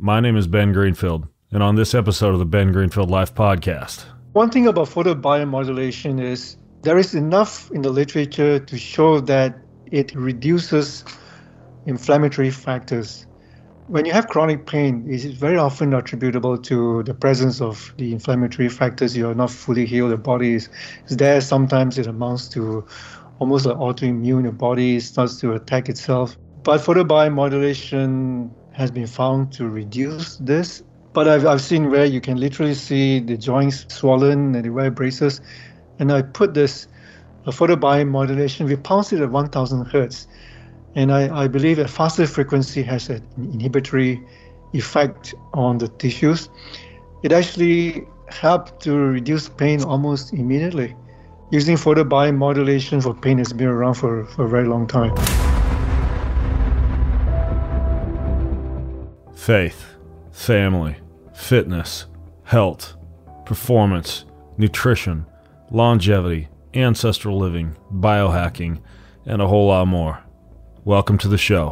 My name is Ben Greenfield, and on this episode of the Ben Greenfield Life Podcast. One thing about photobiomodulation is there is enough in the literature to show that it reduces inflammatory factors. When you have chronic pain, it is very often attributable to the presence of the inflammatory factors. You are not fully healed. The body is there. Sometimes it amounts to almost like autoimmune. The body starts to attack itself. But photobiomodulation has been found to reduce this. But I've seen where you can literally see the joints swollen and they wear braces. And I put this photobiomodulation, we pulse it at 1000 hertz. And I believe a faster frequency has an inhibitory effect on the tissues. It actually helped to reduce pain almost immediately. Using photobiomodulation for pain has been around for a very long time. Faith, family, fitness, health, performance, nutrition, longevity, ancestral living, biohacking, and a whole lot more. Welcome to the show.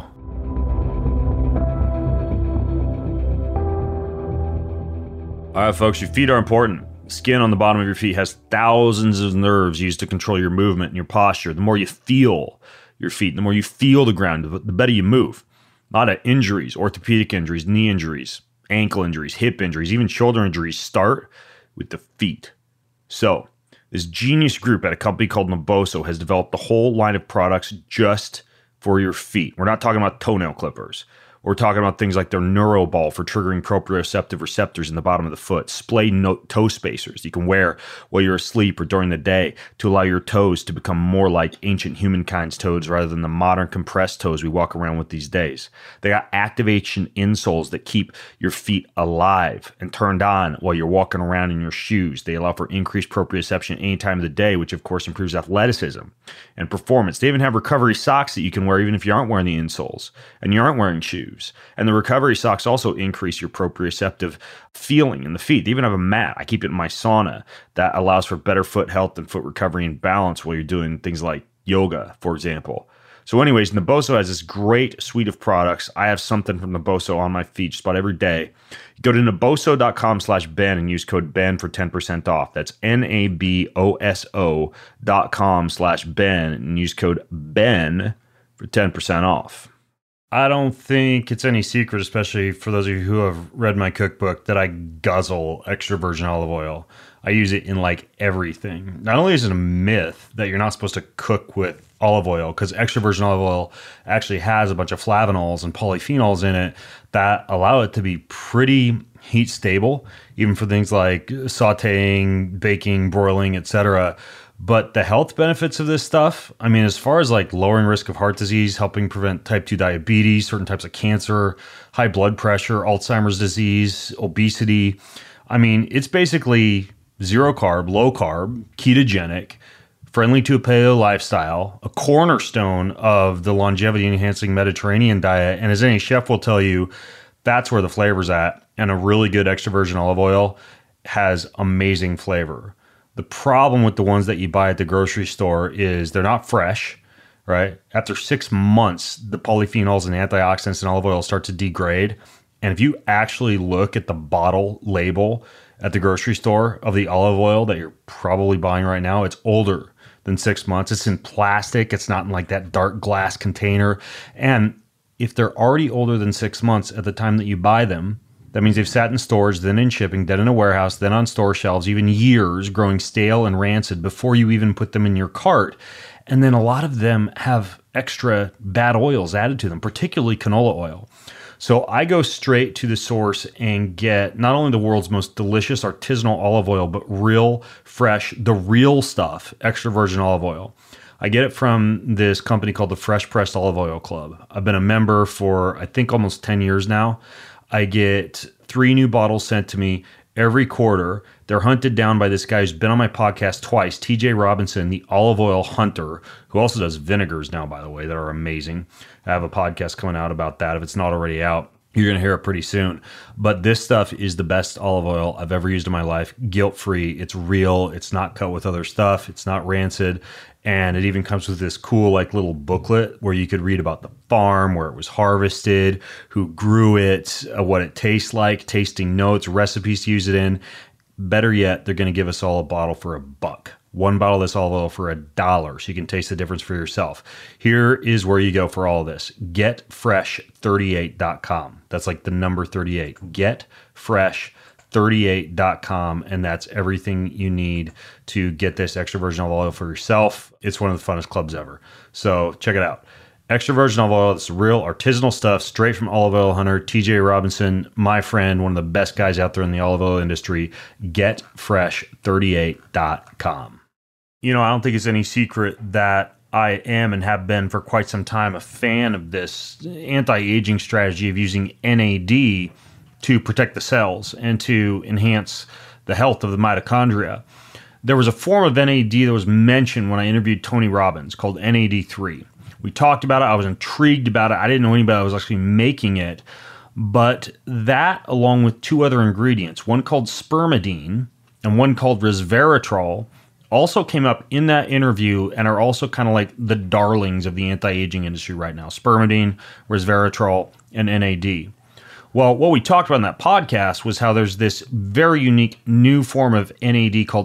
All right, folks, your feet are important. Skin on the bottom of your feet has thousands of nerves used to control your movement and your posture. The more you feel your feet, the more you feel the ground, the better you move. A lot of injuries, orthopedic injuries, knee injuries, ankle injuries, hip injuries, even shoulder injuries start with the feet. So this genius group at a company called Naboso has developed a whole line of products just for your feet. We're not talking about toenail clippers. We're talking about things like their NeuroBall for triggering proprioceptive receptors in the bottom of the foot, splay toe spacers you can wear while you're asleep or during the day to allow your toes to become more like ancient humankind's toes rather than the modern compressed toes we walk around with these days. They got activation insoles that keep your feet alive and turned on while you're walking around in your shoes. They allow for increased proprioception any time of the day, which of course improves athleticism and performance. They even have recovery socks that you can wear even if you aren't wearing the insoles and you aren't wearing shoes. And the recovery socks also increase your proprioceptive feeling in the feet. They even have a mat. I keep it in my sauna that allows for better foot health and foot recovery and balance while you're doing things like yoga, for example. So anyways, Naboso has this great suite of products. I have something from Naboso on my feet just about every day. Go to naboso.com/Ben and use code Ben for 10% off. That's naboso.com/Ben and use code Ben for 10% off. I don't think it's any secret, especially for those of you who have read my cookbook, that I guzzle extra virgin olive oil. I use it in like everything. Not only is it a myth that you're not supposed to cook with olive oil, because extra virgin olive oil actually has a bunch of flavonols and polyphenols in it that allow it to be pretty heat stable, even for things like sauteing, baking, broiling, etc. But the health benefits of this stuff, I mean, as far as like lowering risk of heart disease, helping prevent type 2 diabetes, certain types of cancer, high blood pressure, Alzheimer's disease, obesity, I mean, it's basically zero carb, low carb, ketogenic, friendly to a paleo lifestyle, a cornerstone of the longevity enhancing Mediterranean diet. And as any chef will tell you, that's where the flavor's at. And a really good extra virgin olive oil has amazing flavor. The problem with the ones that you buy at the grocery store is they're not fresh, right? After 6 months, the polyphenols and antioxidants in olive oil start to degrade. And if you actually look at the bottle label at the grocery store of the olive oil that you're probably buying right now, it's older than 6 months. It's in plastic. It's not in like that dark glass container. And if they're already older than 6 months at the time that you buy them, that means they've sat in storage, then in shipping, then in a warehouse, then on store shelves, even years, growing stale and rancid before you even put them in your cart. And then a lot of them have extra bad oils added to them, particularly canola oil. So I go straight to the source and get not only the world's most delicious artisanal olive oil, but real, fresh, the real stuff, extra virgin olive oil. I get it from this company called the Fresh Pressed Olive Oil Club. I've been a member for, I think, almost 10 years now. I get 3 new bottles sent to me every quarter. They're hunted down by this guy who's been on my podcast twice, TJ Robinson, the olive oil hunter, who also does vinegars now, by the way, that are amazing. I have a podcast coming out about that if it's not already out. You're going to hear it pretty soon. But this stuff is the best olive oil I've ever used in my life. Guilt-free. It's real. It's not cut with other stuff. It's not rancid. And it even comes with this cool like little booklet where you could read about the farm, where it was harvested, who grew it, what it tastes like, tasting notes, recipes to use it in. Better yet, they're going to give us all a bottle for $1. One bottle of this olive oil for $1, so you can taste the difference for yourself. Here is where you go for all of this. Getfresh38.com. That's like the number 38. Getfresh38.com, and that's everything you need to get this extra virgin olive oil for yourself. It's one of the funnest clubs ever. So check it out. Extra virgin olive oil, it's real artisanal stuff, straight from olive oil hunter TJ Robinson, my friend, one of the best guys out there in the olive oil industry. Getfresh38.com. You know, I don't think it's any secret that I am and have been for quite some time a fan of this anti-aging strategy of using NAD to protect the cells and to enhance the health of the mitochondria. There was a form of NAD that was mentioned when I interviewed Tony Robbins called NAD3. We talked about it. I was intrigued about it. I didn't know anybody that was actually making it. But that, along with 2 other ingredients, one called spermidine and one called resveratrol, also came up in that interview and are also kind of like the darlings of the anti-aging industry right now. Spermidine, resveratrol, and NAD. Well, what we talked about in that podcast was how there's this very unique new form of NAD called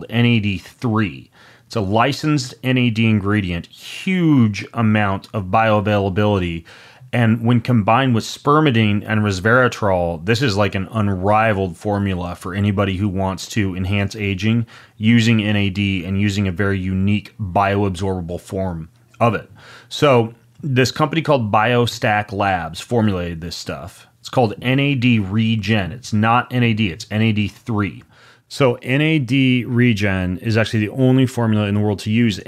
NAD3. It's a licensed NAD ingredient, huge amount of bioavailability. And when combined with spermidine and resveratrol, this is like an unrivaled formula for anybody who wants to enhance aging using NAD and using a very unique bioabsorbable form of it. So this company called BioStack Labs formulated this stuff. It's called NAD Regen. It's not NAD, it's NAD3. So NAD Regen is actually the only formula in the world to use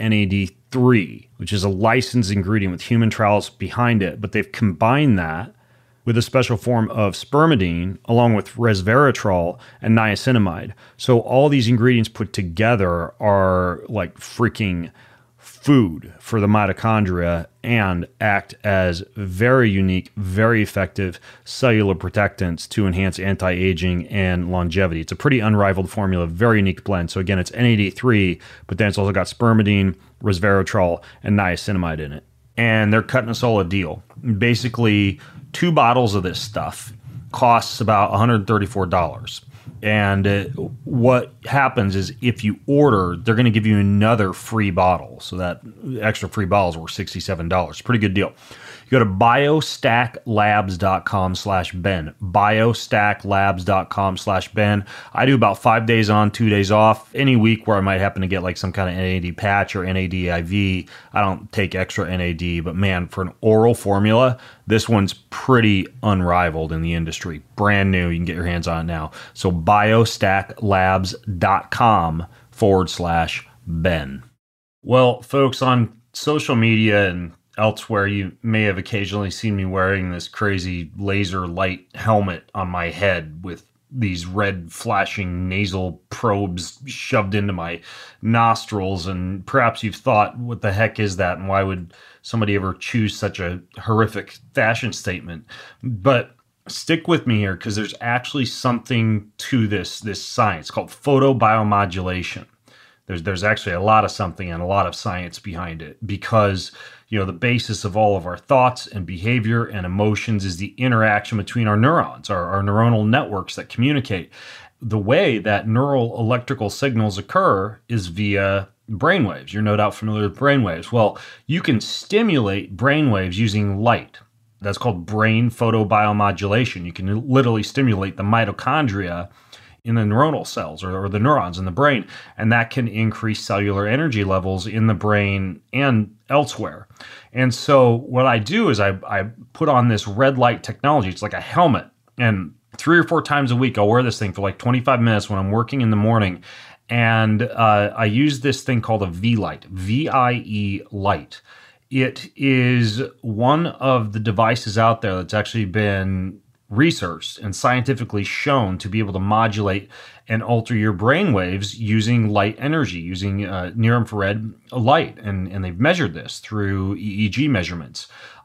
NAD3, which is a licensed ingredient with human trials behind it. But they've combined that with a special form of spermidine along with resveratrol and niacinamide. So all these ingredients put together are like freaking food for the mitochondria and act as very unique, very effective cellular protectants to enhance anti-aging and longevity. It's a pretty unrivaled formula, very unique blend. So again, it's NAD3, but then it's also got spermidine, resveratrol, and niacinamide in it. And they're cutting us all a deal. Basically, 2 bottles of this stuff costs about $134. And what happens is if you order, they're going to give you another free bottle. So that extra free bottle is worth $67. Pretty good deal. You go to biostacklabs.com/Ben. biostacklabs.com/Ben. I do about 5 days on, 2 days off. Any week where I might happen to get like some kind of NAD patch or NAD IV, I don't take extra NAD. But man, for an oral formula, this one's pretty unrivaled in the industry. Brand new. You can get your hands on it now. So biostacklabs.com/Ben. Well, folks, on social media and elsewhere, you may have occasionally seen me wearing this crazy laser light helmet on my head with these red flashing nasal probes shoved into my nostrils. And perhaps you've thought, what the heck is that? And why would somebody ever choose such a horrific fashion statement? But stick with me here, because there's actually something to this science called photobiomodulation. There's actually a lot of something and a lot of science behind it, because the basis of all of our thoughts and behavior and emotions is the interaction between our neurons, our neuronal networks that communicate. The way that neural electrical signals occur is via brainwaves. You're no doubt familiar with brainwaves. Well, you can stimulate brainwaves using light. That's called brain photobiomodulation. You can literally stimulate the mitochondria in the neuronal cells or the neurons in the brain, and that can increase cellular energy levels in the brain and elsewhere. And so what I do is I put on this red light technology. It's like a helmet, and 3 or 4 times a week I'll wear this thing for like 25 minutes when I'm working in the morning, and I use this thing called a V-Light, VIE light. It is one of the devices out there that's actually been researched and scientifically shown to be able to modulate and alter your brain waves using light energy, using near infrared light. And they've measured this through EEG measurements.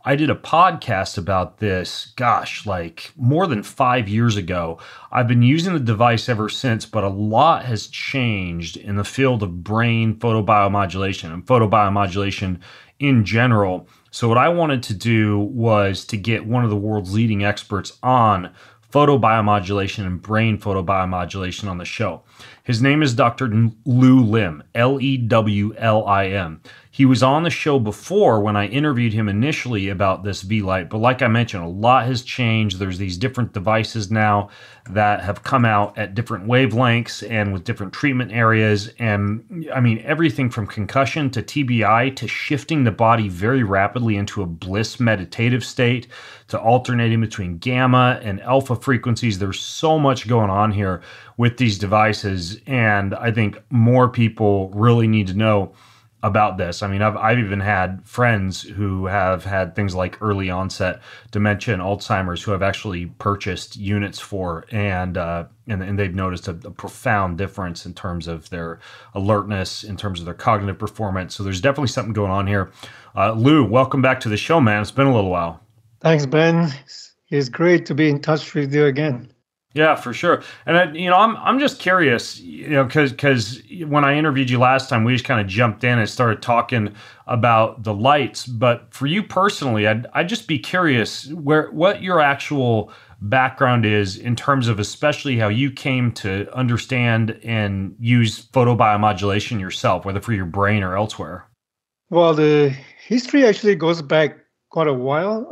I did a podcast about this, gosh, like more than 5 years ago. I've been using the device ever since, but a lot has changed in the field of brain photobiomodulation and photobiomodulation in general. So what I wanted to do was to get one of the world's leading experts on photobiomodulation and brain photobiomodulation on the show. His name is Dr. Lew Lim, Lewlim. He was on the show before when I interviewed him initially about this V-Lite, but like I mentioned, a lot has changed. There's these different devices now that have come out at different wavelengths and with different treatment areas. And I mean, everything from concussion to TBI to shifting the body very rapidly into a bliss meditative state to alternating between gamma and alpha frequencies. There's so much going on here with these devices. And I think more people really need to know about this. I mean, I've even had friends who have had things like early onset dementia and Alzheimer's who have actually purchased units for, and they've noticed a profound difference in terms of their alertness, in terms of their cognitive performance. So there's definitely something going on here. Lew, welcome back to the show, man. It's been a little while. Thanks, Ben. It's great to be in touch with you again. Yeah, for sure. And I'm just curious, because when I interviewed you last time, we just kind of jumped in and started talking about the lights. But for you personally, I'd just be curious what your actual background is in terms of especially how you came to understand and use photobiomodulation yourself, whether for your brain or elsewhere. Well, the history actually goes back quite a while.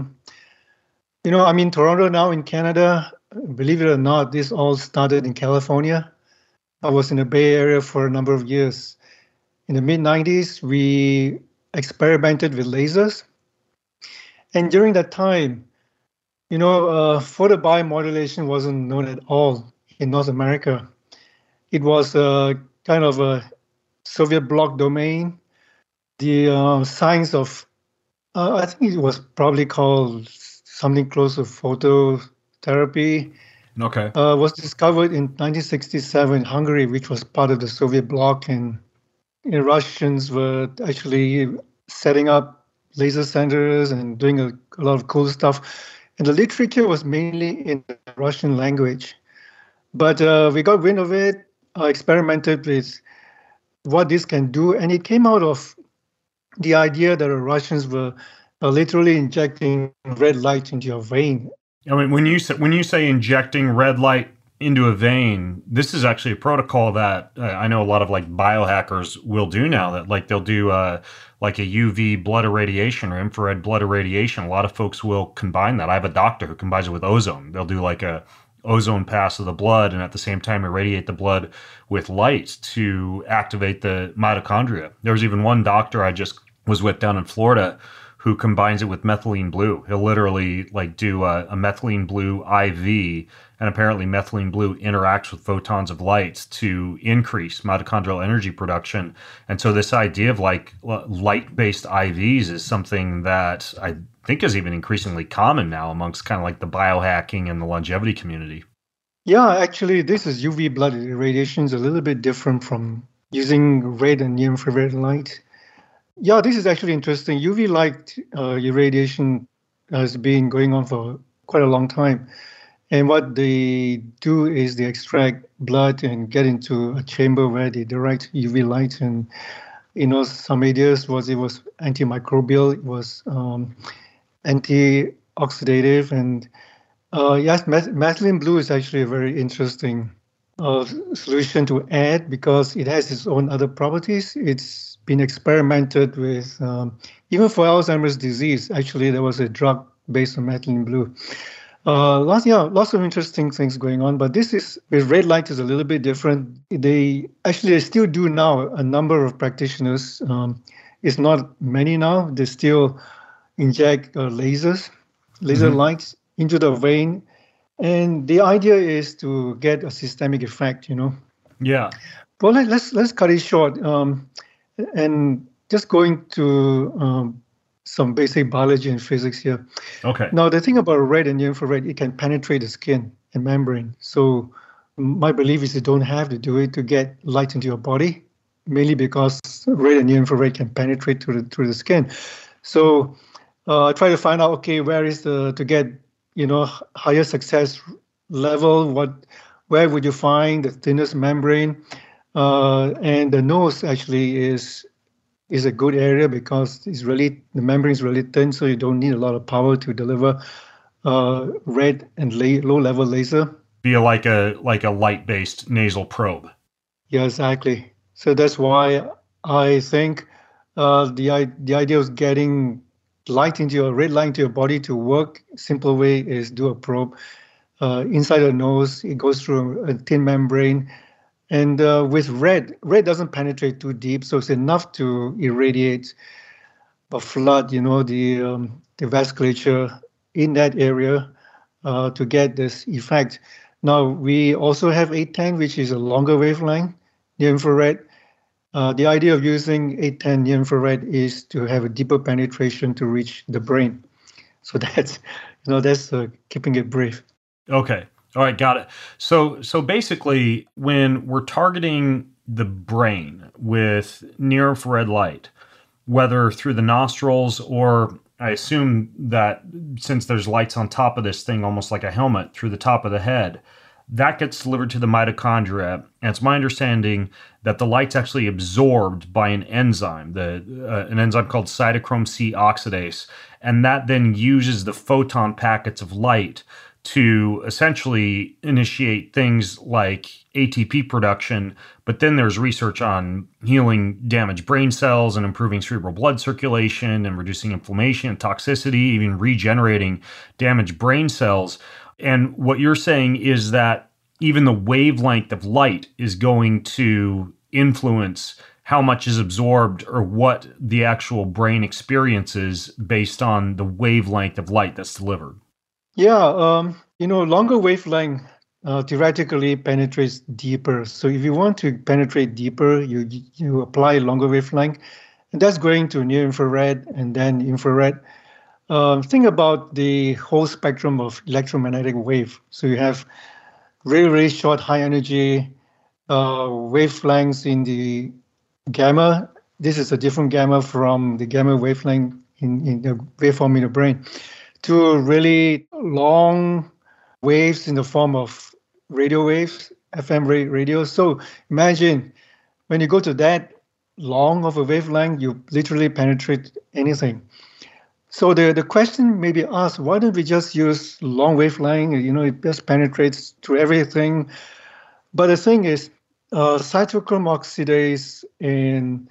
I'm in Toronto now in Canada. Believe it or not, this all started in California. I was in the Bay Area for a number of years. In the mid-90s, we experimented with lasers. And during that time, photobiomodulation wasn't known at all in North America. It was kind of a Soviet bloc domain. The science of, I think it was probably called something close to phototherapy, was discovered in 1967 in Hungary, which was part of the Soviet bloc, and Russians were actually setting up laser centers and doing a lot of cool stuff. And the literature was mainly in the Russian language. But we got wind of it, experimented with what this can do, and it came out of the idea that the Russians were literally injecting red light into your vein. I mean, when you say injecting red light into a vein, this is actually a protocol that I know a lot of like biohackers will do now. That like they'll do like a UV blood irradiation or infrared blood irradiation. A lot of folks will combine that. I have a doctor who combines it with ozone. They'll do like a ozone pass of the blood and at the same time irradiate the blood with light to activate the mitochondria. There was even one doctor I just was with down in Florida who combines it with methylene blue. He'll literally like do a methylene blue IV, and apparently methylene blue interacts with photons of light to increase mitochondrial energy production. And so this idea of like light-based IVs is something that I think is even increasingly common now amongst kind of like the biohacking and the longevity community. Yeah, actually, this is UV blood irradiation is a little bit different from using red and near-infrared light. Yeah, this is actually interesting. UV light irradiation has been going on for quite a long time. And what they do is they extract blood and get into a chamber where they direct UV light. And, some ideas was it was antimicrobial, it was antioxidative. And yes, methylene blue is actually a very interesting solution to add because it has its own other properties. It's been experimented with even for Alzheimer's disease. Actually, there was a drug based on methylene blue. Lots of interesting things going on, but this is with red light is a little bit different. They still do now. A number of practitioners, it's not many now. They still inject laser lights into the vein, and the idea is to get a systemic effect. Yeah. Well, let's cut it short. And just going to some basic biology and physics here. Okay. Now, the thing about red and infrared, it can penetrate the skin and membrane. So my belief is you don't have to do it to get light into your body, mainly because red and infrared can penetrate through the skin. So I try to find out, okay, where is to get, higher success level, where would you find the thinnest membrane? And the nose actually is a good area because the membrane is really thin, so you don't need a lot of power to deliver red and low level laser. Be like a light-based nasal probe. Yeah, exactly. So that's why I think the idea of getting red light into your body to work, simple way is do a probe inside the nose. It goes through a thin membrane. And with red doesn't penetrate too deep, so it's enough to irradiate or flood, the vasculature in that area to get this effect. Now, we also have 810, which is a longer wavelength near infrared. The idea of using 810 near infrared is to have a deeper penetration to reach the brain. So that's keeping it brief. Okay. All right, got it. So basically, when we're targeting the brain with near infrared light, whether through the nostrils or I assume that since there's lights on top of this thing, almost like a helmet through the top of the head, that gets delivered to the mitochondria. And it's my understanding that the light's actually absorbed by an enzyme, an enzyme called cytochrome C oxidase, and that then uses the photon packets of light to essentially initiate things like ATP production, but then there's research on healing damaged brain cells and improving cerebral blood circulation and reducing inflammation and toxicity, even regenerating damaged brain cells. And what you're saying is that even the wavelength of light is going to influence how much is absorbed or what the actual brain experiences based on the wavelength of light that's delivered. Yeah, longer wavelength theoretically penetrates deeper. So if you want to penetrate deeper, you apply longer wavelength, and that's going to near infrared and then infrared. Think about the whole spectrum of electromagnetic wave. So you have really, really short, high energy wavelengths in the gamma. This is a different gamma from the gamma wavelength in the waveform in the brain, to really long waves in the form of radio waves, FM radio. So imagine when you go to that long of a wavelength, you literally penetrate anything. So the question may be asked, why don't we just use long wavelength? It just penetrates through everything. But the thing is, cytochrome oxidase and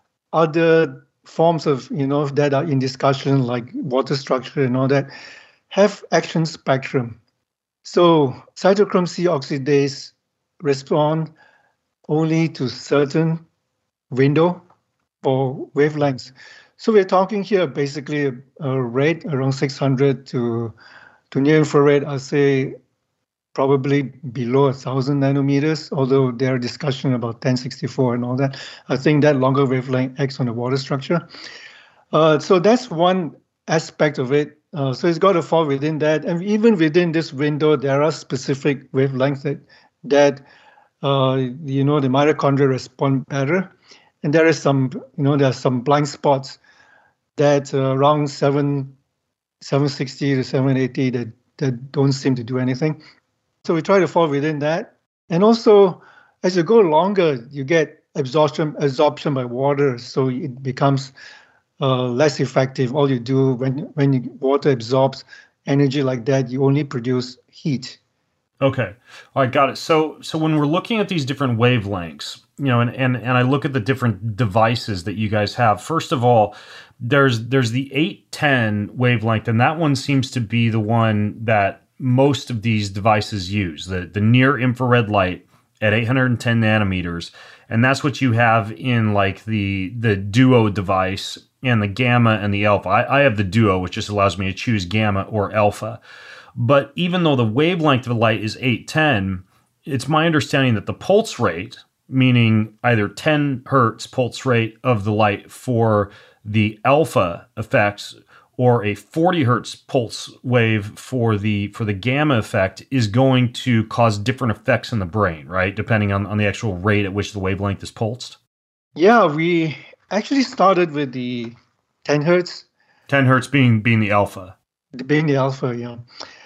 other forms of, that are in discussion, like water structure and all that, have action spectrum. So cytochrome C oxidase respond only to certain window or wavelengths. So we're talking here basically a rate around 600 to near infrared, I'll say probably below 1,000 nanometers, although there are discussion about 1064 and all that. I think that longer wavelength acts on the water structure. So that's one aspect of it. So it's got to fall within that. And even within this window, there are specific wavelengths that the mitochondria respond better. And there are some blind spots that around 760 to 780 that don't seem to do anything. So we try to fall within that. And also, as you go longer, you get absorption by water, so it becomes less effective. All you do when water absorbs energy like that, you only produce heat. Okay. All right, got it. So when we're looking at these different wavelengths, and I look at the different devices that you guys have, first of all, there's the 810 wavelength, and that one seems to be the one that most of these devices use, the near infrared light at 810 nanometers. And that's what you have in like the Duo device and the Gamma and the Alpha. I have the Duo, which just allows me to choose Gamma or Alpha. But even though the wavelength of the light is 810, it's my understanding that the pulse rate, meaning either 10 hertz pulse rate of the light for the alpha effects or a 40 hertz pulse wave for the gamma effect, is going to cause different effects in the brain, right? Depending on the actual rate at which the wavelength is pulsed. Yeah, we actually started with the 10 hertz. 10 hertz being the alpha. Being the alpha, yeah.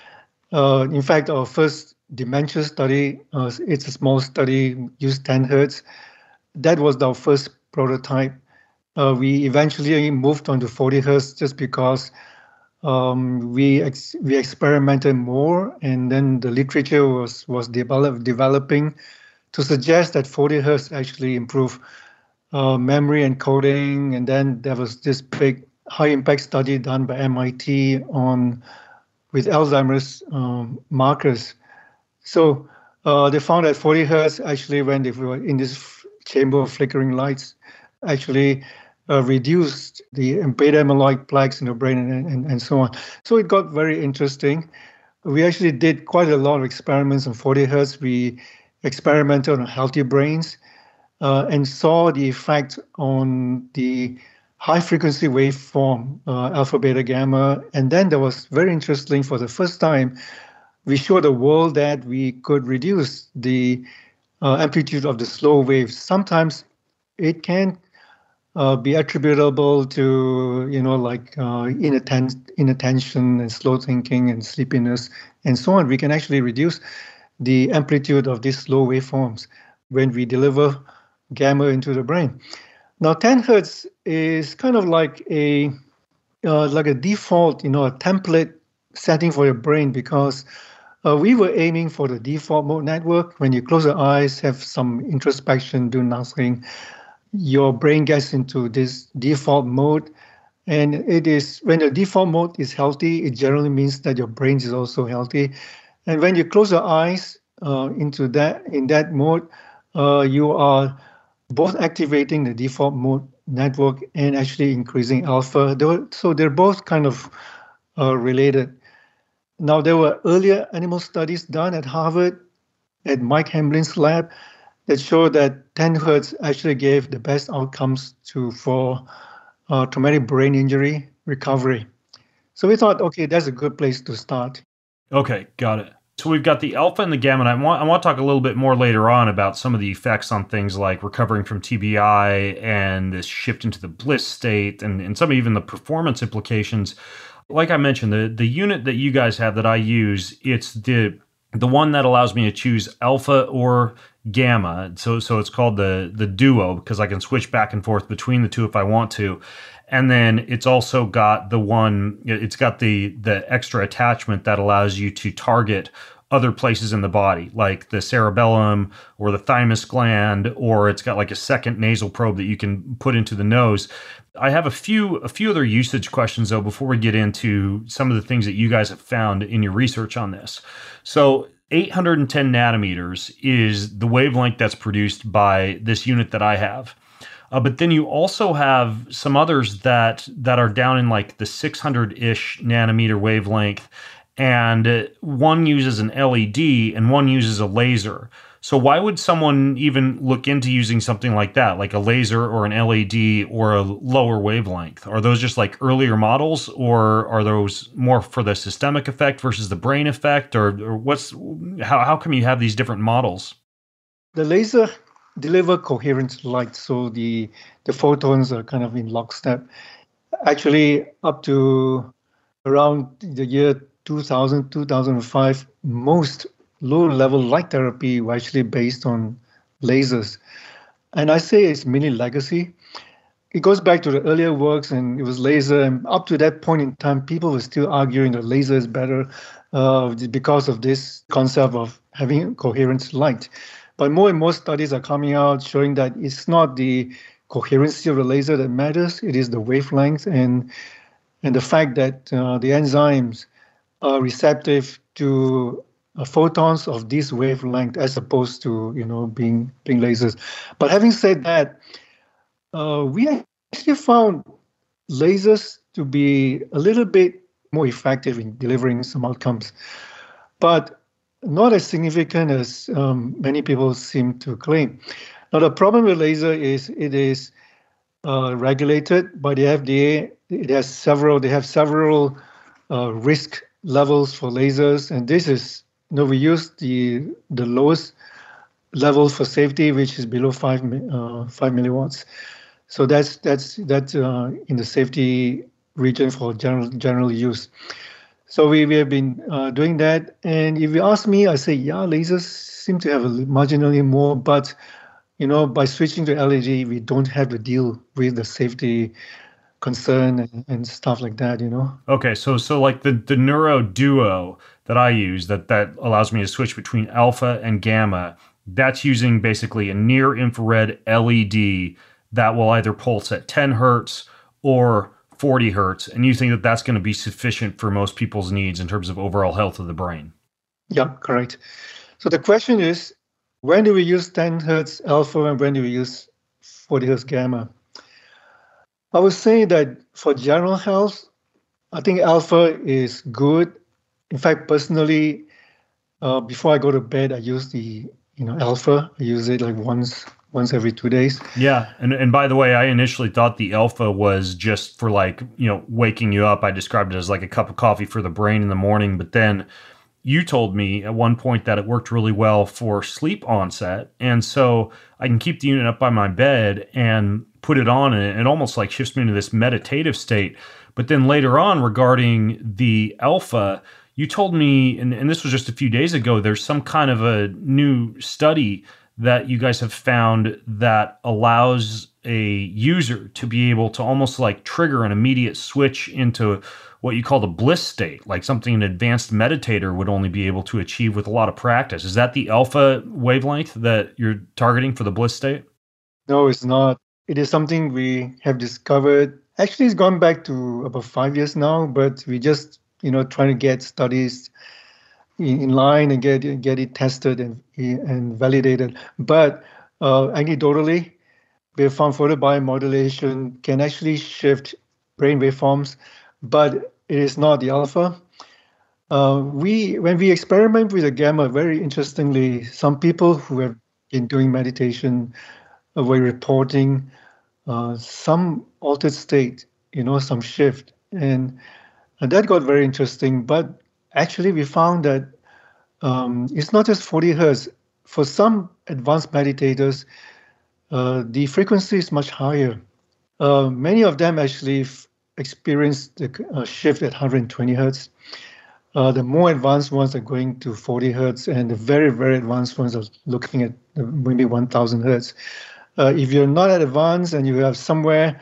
In fact, our first dementia study, it's a small study, used 10 hertz. That was our first prototype. We eventually moved on to 40 hertz just because we experimented more, and then the literature was developing to suggest that 40 hertz actually improve memory encoding. And then there was this big high impact study done by MIT with Alzheimer's markers. So they found that 40 hertz actually, when they were in this chamber of flickering lights, actually reduced the beta amyloid plaques in the brain and so on. So it got very interesting. We actually did quite a lot of experiments on 40 hertz. We experimented on healthy brains and saw the effect on the high frequency waveform, alpha, beta, gamma. And then that was very interesting. For the first time, we showed the world that we could reduce the amplitude of the slow waves. Sometimes it can be attributable to, like inattention and slow thinking and sleepiness and so on. We can actually reduce the amplitude of these slow waveforms when we deliver gamma into the brain. Now, 10 hertz is kind of like a default, a template setting for your brain, because we were aiming for the default mode network. When you close your eyes, have some introspection, do nothing, your brain gets into this default mode. And it is, when the default mode is healthy, it generally means that your brain is also healthy. And when you close your eyes in that mode, you are both activating the default mode network and actually increasing alpha. So they're both kind of related. Now, there were earlier animal studies done at Harvard, at Mike Hamblin's lab, that showed that 10 hertz actually gave the best outcomes for traumatic brain injury recovery. So we thought, okay, that's a good place to start. Okay, got it. So we've got the alpha and the gamma. And I want to talk a little bit more later on about some of the effects on things like recovering from TBI and this shift into the bliss state and some even the performance implications. Like I mentioned, the unit that you guys have that I use, it's the one that allows me to choose alpha or gamma. So it's called the duo, because I can switch back and forth between the two if I want to. And then it's also got it's got the extra attachment that allows you to target other places in the body, like the cerebellum or the thymus gland, or it's got like a second nasal probe that you can put into the nose. I have a few other usage questions, though, before we get into some of the things that you guys have found in your research on this. So 810 nanometers is the wavelength that's produced by this unit that I have. But then you also have some others that are down in like the 600-ish nanometer wavelength, and one uses an LED and one uses a laser. So why would someone even look into using something like that, like a laser or an LED or a lower wavelength? Are those just like earlier models, or are those more for the systemic effect versus the brain effect, or how come you have these different models? The laser deliver coherent light, so the photons are kind of in lockstep. Actually, up to around the year 2000, 2005, most low-level light therapy were actually based on lasers. And I say it's mini legacy. It goes back to the earlier works, and it was laser. And up to that point in time, people were still arguing that laser is better because of this concept of having coherent light. But more and more studies are coming out showing that it's not the coherency of the laser that matters. It is the wavelength and the fact that the enzymes are receptive to photons of this wavelength as opposed to being lasers. But having said that, we actually found lasers to be a little bit more effective in delivering some outcomes, but not as significant as many people seem to claim. Now, the problem with laser is it is regulated by the FDA. They have several risk levels for lasers, and this is we use the lowest level for safety, which is below 5 milliwatts. So that's in the safety region for general use. So we have been doing that. And if you ask me, I say, yeah, lasers seem to have marginally more, but by switching to LED, we don't have to deal with the safety concern and stuff like that. Okay, so like the Neuro Duo that I use that allows me to switch between alpha and gamma, that's using basically a near infrared LED that will either pulse at 10 hertz or 40 hertz, and you think that that's going to be sufficient for most people's needs in terms of overall health of the brain? Yeah, correct. So the question is, when do we use 10 hertz alpha and when do we use 40 hertz gamma? I would say that for general health, I think alpha is good. In fact, personally, before I go to bed, I use the alpha. I use it like once every 2 days. Yeah, and by the way, I initially thought the alpha was just for like waking you up. I described it as like a cup of coffee for the brain in the morning, but then you told me at one point that it worked really well for sleep onset. And so I can keep the unit up by my bed and put it on, and it almost like shifts me into this meditative state. But then later on, regarding the alpha, you told me, and this was just a few days ago, there's some kind of a new study that you guys have found that allows a user to be able to almost like trigger an immediate switch into what you call the bliss state, like something an advanced meditator would only be able to achieve with a lot of practice. Is that the alpha wavelength that you're targeting for the bliss state? No, it's not. It is something we have discovered. Actually, it's gone back to about 5 years now, but we just, trying to get studies in line and get it tested and validated. But anecdotally, we have found photobiomodulation can actually shift brain waveforms, but it is not the alpha. When we experiment with the gamma, very interestingly, some people who have been doing meditation were reporting some altered state, some shift, and that got very interesting. But actually, we found that it's not just 40 hertz. For some advanced meditators, the frequency is much higher. Many of them actually experience the shift at 120 hertz. The more advanced ones are going to 40 hertz, and the very, very advanced ones are looking at maybe 1,000 hertz. If you're not that advanced and you have somewhere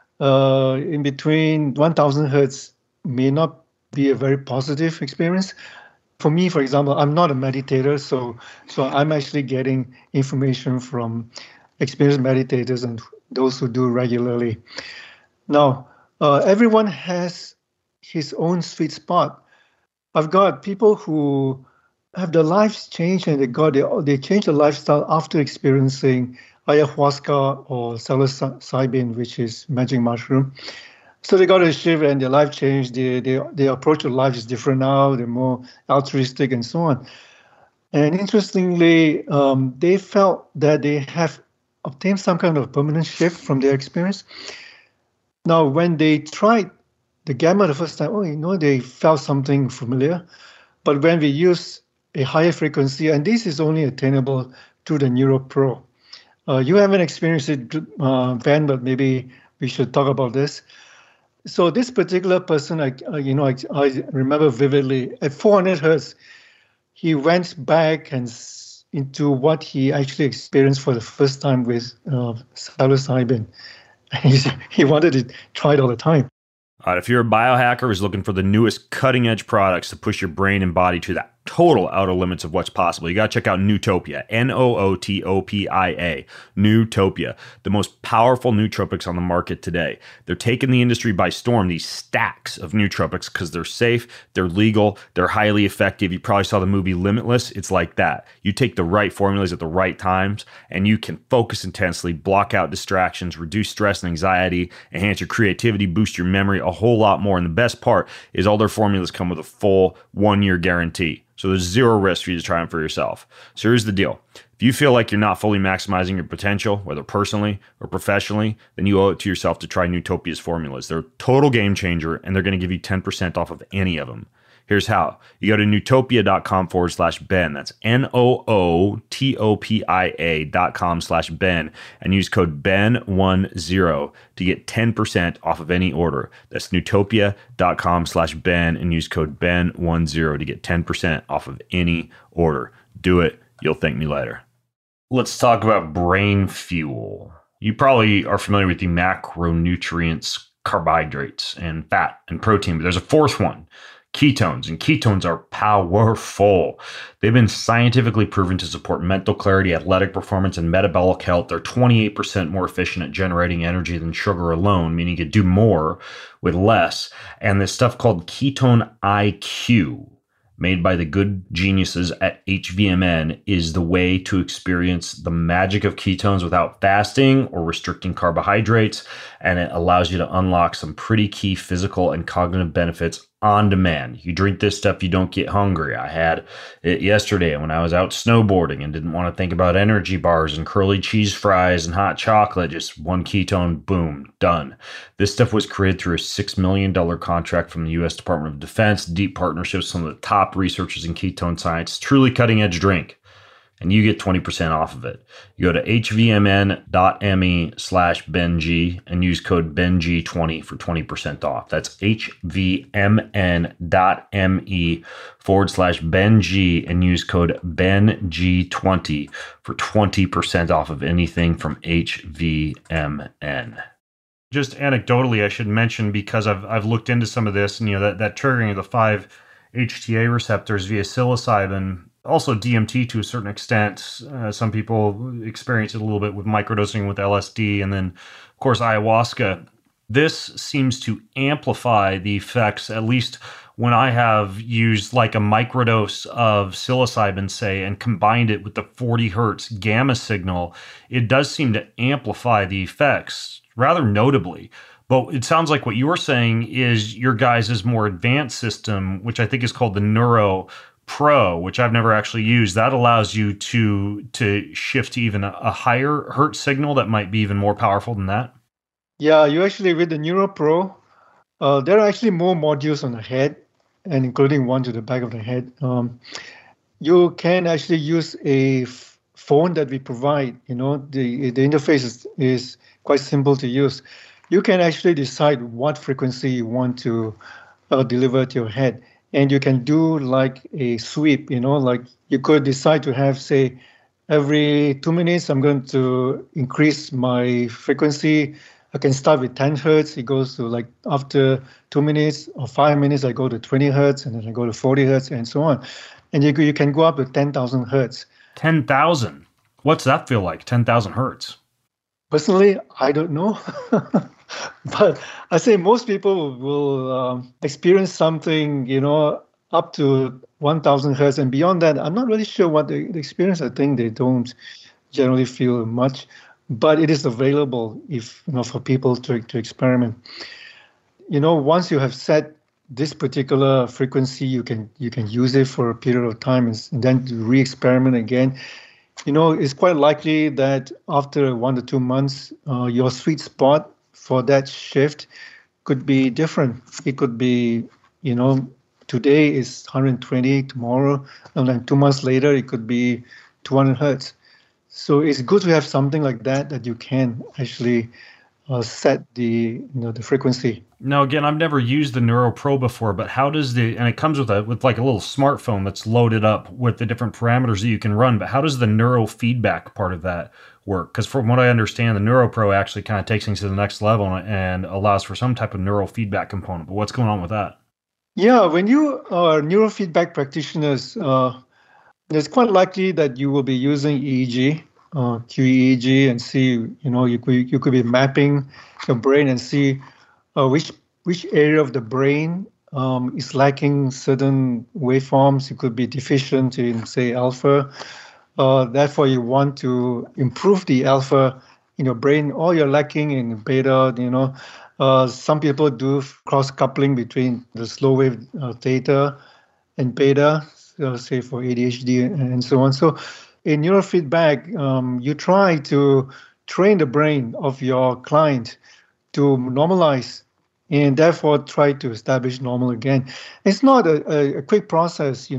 in between, 1,000 hertz may not be a very positive experience. For me, for example, I'm not a meditator, so I'm actually getting information from experienced meditators and those who do regularly. Now, everyone has his own sweet spot. I've got people who have their lives changed and they change their lifestyle after experiencing ayahuasca or psilocybin, which is magic mushroom. So they got a shift and their life changed. Their approach to life is different now. They're more altruistic and so on. And interestingly, they felt that they have obtained some kind of permanent shift from their experience. Now, when they tried the gamma the first time, they felt something familiar. But when we use a higher frequency, and this is only attainable through the NeuroPro. You haven't experienced it, Van, but maybe we should talk about this. So this particular person, I remember vividly, at 400 hertz, he went back and into what he actually experienced for the first time with psilocybin. He wanted to try it all the time. All right, if you're a biohacker who's looking for the newest cutting-edge products to push your brain and body to the total outer limits of what's possible, you got to check out Nootopia, Nootopia, Nootopia, the most powerful nootropics on the market today. They're taking the industry by storm, these stacks of nootropics, because they're safe, they're legal, they're highly effective. You probably saw the movie Limitless. It's like that. You take the right formulas at the right times, and you can focus intensely, block out distractions, reduce stress and anxiety, enhance your creativity, boost your memory, a whole lot more. And the best part is all their formulas come with a full 1-year guarantee. So there's zero risk for you to try them for yourself. So here's the deal. If you feel like you're not fully maximizing your potential, whether personally or professionally, then you owe it to yourself to try Nootopia's formulas. They're a total game changer, and they're going to give you 10% off of any of them. Here's how. You go to nootopia.com/Ben. That's nootopia.com/Ben and use code BEN10 to get 10% off of any order. That's nootopia.com/Ben and use code BEN10 to get 10% off of any order. Do it. You'll thank me later. Let's talk about brain fuel. You probably are familiar with the macronutrients, carbohydrates, and fat and protein, but there's a fourth one. Ketones, and ketones are powerful. They've been scientifically proven to support mental clarity, athletic performance, and metabolic health. They're 28% more efficient at generating energy than sugar alone, meaning you could do more with less. And this stuff called Ketone IQ, made by the good geniuses at HVMN, is the way to experience the magic of ketones without fasting or restricting carbohydrates. And it allows you to unlock some pretty key physical and cognitive benefits on demand. You drink this stuff, you don't get hungry. I had it yesterday when I was out snowboarding and didn't want to think about energy bars and curly cheese fries and hot chocolate. Just one ketone, boom, done. This stuff was created through a $6 million contract from the U.S. Department of Defense, deep partnerships with some of the top researchers in ketone science. Truly cutting edge drink. And you get 20% off of it. You go to hvmn.me/BenG and use code BenG20 for 20% off. That's hvmn.me/BenG and use code BenG20 for 20% off of anything from HVMN. Just anecdotally, I should mention, because I've looked into some of this, and that triggering of the 5-HTA receptors via psilocybin, also DMT to a certain extent. Some people experience it a little bit with microdosing with LSD, and then, of course, ayahuasca. This seems to amplify the effects, at least when I have used like a microdose of psilocybin, say, and combined it with the 40 hertz gamma signal. It does seem to amplify the effects rather notably. But it sounds like what you're saying is your guys' more advanced system, which I think is called the Neuro Pro, which I've never actually used. That allows you to shift to even a higher hertz signal that might be even more powerful than that. Yeah, you actually, with the Neuro Pro, there are actually more modules on the head, and including one to the back of the head. You can actually use a phone that we provide. The interface is quite simple to use. You can actually decide what frequency you want to deliver to your head. And you can do like a sweep, like you could decide to have, say, every 2 minutes, I'm going to increase my frequency. I can start with 10 hertz. It goes to like after 2 minutes or 5 minutes, I go to 20 hertz, and then I go to 40 hertz and so on. And you can go up to 10,000 hertz. 10,000? What's that feel like, 10,000 hertz? Personally, I don't know. But I say most people will experience something, up to 1,000 hertz, and beyond that, I'm not really sure what they experience. I think they don't generally feel much, but it is available for people to experiment. Once you have set this particular frequency, you can use it for a period of time and then re-experiment again. It's quite likely that after 1 to 2 months, your sweet spot for that shift could be different. It could be, today is 120, tomorrow, and then 2 months later, it could be 200 hertz. So it's good to have something like that you can actually set the frequency. Now, again, I've never used the Neuro Pro before, but how does and it comes with like a little smartphone that's loaded up with the different parameters that you can run, but how does the neurofeedback part of that work? Because from what I understand, the Neuro Pro actually kind of takes things to the next level and allows for some type of neurofeedback component. But what's going on with that? Yeah, when you are neurofeedback practitioners, it's quite likely that you will be using EEG, QEEG, and see, you could be mapping your brain and see which area of the brain is lacking certain waveforms. You could be deficient in, say, alpha. Therefore, you want to improve the alpha in your brain, or you're lacking in beta. Some people do cross-coupling between the slow wave theta and beta, say for ADHD and so on. So in neurofeedback, you try to train the brain of your client to normalize and therefore try to establish normal again. It's not a quick process.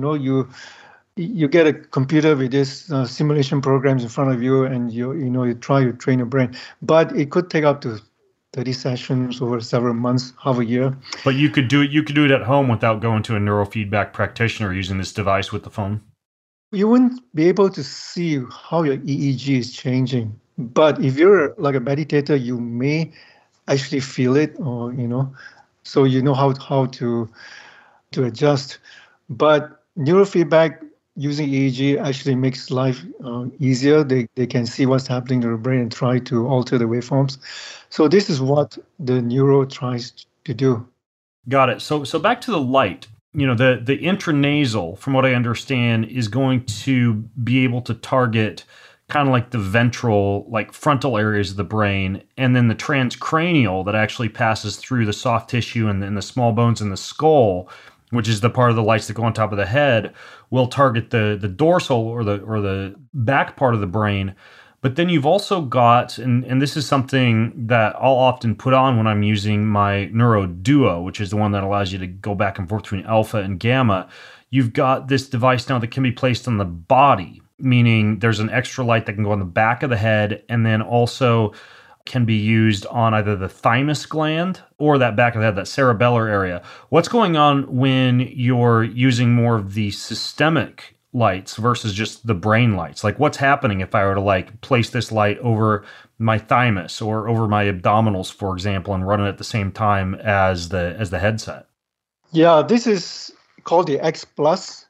You get a computer with this simulation programs in front of you, and you try to train your brain, but it could take up to 30 sessions over several months, half a year. But you could do it at home without going to a neurofeedback practitioner using this device with the phone? You wouldn't be able to see how your EEG is changing. But if you're like a meditator, you may actually feel it, or so you know how to adjust. But neurofeedback using EEG actually makes life easier. They can see what's happening to the brain and try to alter the waveforms. So this is what the neuro tries to do. Got it. So back to the light. The intranasal, from what I understand, is going to be able to target kind of like the ventral, like frontal areas of the brain, and then the transcranial that actually passes through the soft tissue and the small bones in the skull, which is the part of the lights that go on top of the head, will target the dorsal or the back part of the brain. But then you've also got, and this is something that I'll often put on when I'm using my Neuro Duo, which is the one that allows you to go back and forth between alpha and gamma. You've got this device now that can be placed on the body, meaning there's an extra light that can go on the back of the head, and then also can be used on either the thymus gland or that back of the head, that cerebellar area. What's going on when you're using more of the systemic lights versus just the brain lights? Like, what's happening if I were to place this light over my thymus or over my abdominals, for example, and run it at the same time as the headset? Yeah, this is called the X Plus.